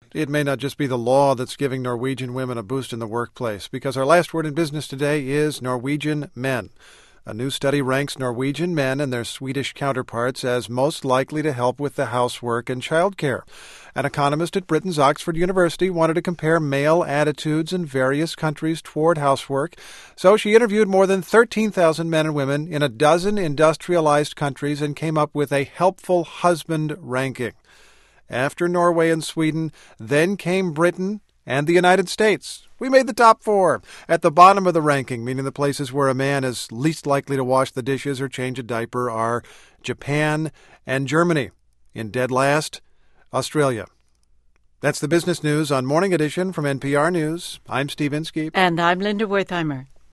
it may not just be the law that's giving Norwegian women a boost in the workplace, because our last word in business today is Norwegian men. A new study ranks Norwegian men and their Swedish counterparts as most likely to help with the housework and childcare. An economist at Britain's Oxford University wanted to compare male attitudes in various countries toward housework, so she interviewed more than 13,000 men and women in a dozen industrialized countries and came up with a helpful husband ranking. After Norway and Sweden, then came Britain and the United States. We made the top 4. At the bottom of the ranking, meaning the places where a man is least likely to wash the dishes or change a diaper, are Japan and Germany. In dead last, Australia. That's the business news on Morning Edition from NPR News. I'm Steve Inskeep. And I'm Linda Wertheimer.